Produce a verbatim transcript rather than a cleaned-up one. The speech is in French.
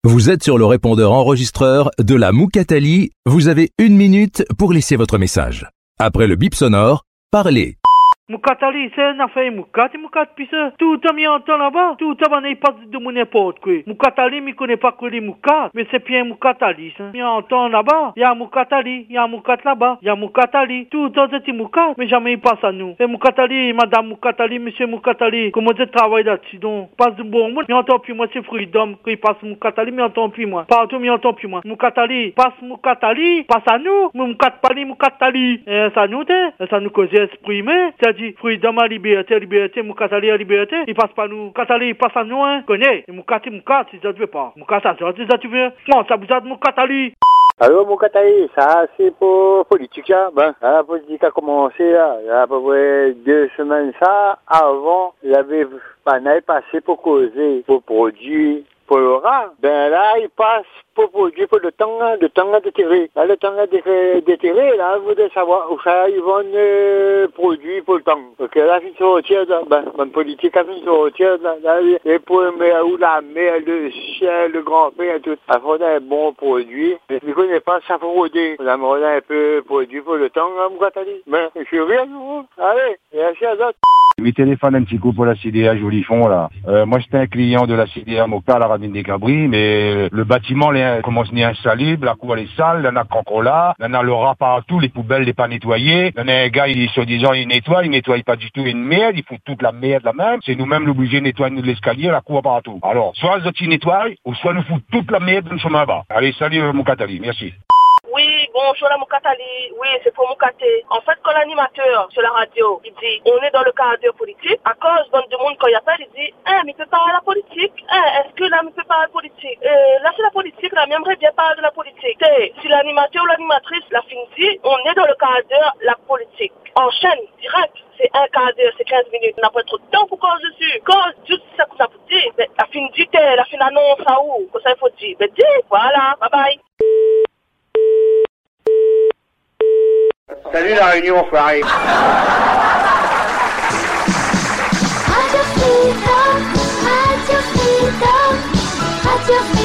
Vous êtes sur le répondeur enregistreur de la Moukatali. Vous avez une minute pour laisser votre message. Après le bip sonore, parlez. Moukatali, c'est une affaire Moukat, Moukat, puis ça, tout le temps entend là-bas, tout le temps on pas de mon n'importe quoi. Moukatali, mais connaît pas que les Moukat, mais c'est bien Moukatali, ça. Il entend là-bas, il y a Moukatali, il y a Moukat là-bas, il y a Moukatali, tout le temps c'est Moukat, mais jamais il passe à nous. Et Moukatali, madame Moukatali, monsieur Moukatali, comment tu travailles là-dessus donc? Passe du bon monde, mais entend plus moi, c'est Freedom, qu'il passe Moukatali, mais entend plus moi. Partout, mais entend plus moi. Moukatali, passe Moukatali, passe à nous, Moukatali, Moukatali. Et ça nous t'es, ça nous cause exprimer, dit Freedom à liberté, liberté, Moukatali à liberté, il passe pas nous. Moukatali, il passe à nous, hein. Connais, Moukati, Moukat, si ça tu veux pas. Moukata, si ça tu veux. Non, ça vous a Moukatali. Alors, Moukatali, ça, c'est pour politique, là. Ben, la politique a commencé, là. Il y a à peu près deux semaines, ça. Avant, il y avait pas mal passé pour causer, pour produire, pour le rat. Ben là, il passe pour produire pour le temps, le temps de tirer. Là, le temps de tirer, là, vous devez savoir où ça, ils vont euh, produire pour le temps. Parce que là, il faut sortir, ben, ben, politique, il faut sortir, là, là, et pour où la mer, le ciel, le grand-père, tout. Il faut un bon produit. Mais je ne connais pas ça pour produire. On a un peu produit pour le temps, là, Moukatali. Mais, je suis rien, vous. Allez, merci à d'autres. Je téléphone un petit coup pour la C D A Jolifond, là. Euh, moi, j'étais un client de la C D A Moka, la Ravine des Cabris, mais le bâtiment les, commence à être insalubre, la cour elle est sale, il y en a encore là, il y en a le rat partout, les poubelles n'est pas nettoyées, il y en a un gars, il soi-disant, il nettoie, il nettoie pas du tout une merde, il fout toute la merde là même, c'est nous-mêmes l'obligé de nettoyer l'escalier, la cour partout. Alors, soit les autres nettoient, ou soit nous fout toute la merde dans le chemin bas. Allez, salut Moukatali, merci. Oui, bonjour la Moukatali. Oui, c'est pour Moukaté. En fait, quand l'animateur sur la radio, il dit, on est dans le cadre politique, à cause d'un du monde, quand il appelle, il dit, hein, mais il peut parler de la politique. Hein, est-ce que là, il peut parler de politique? Euh, là, c'est la politique, là, j'aimerais bien parler de la politique. C'est, si l'animateur ou l'animatrice l'a fini dit, on est dans le cadre de la politique. Enchaîne, direct. C'est un quart d'heure, c'est quinze minutes. On n'a pas trop de temps pour cause dessus. Cause, tout ça qu'on a dit, mais la fin du thé, la fin annonce, à où? Que ça, il faut dire. Mais dis, voilà, bye bye. Salut la Réunion, enfoiré. Radio Freedom, Radio Freedom, Radio Freedom.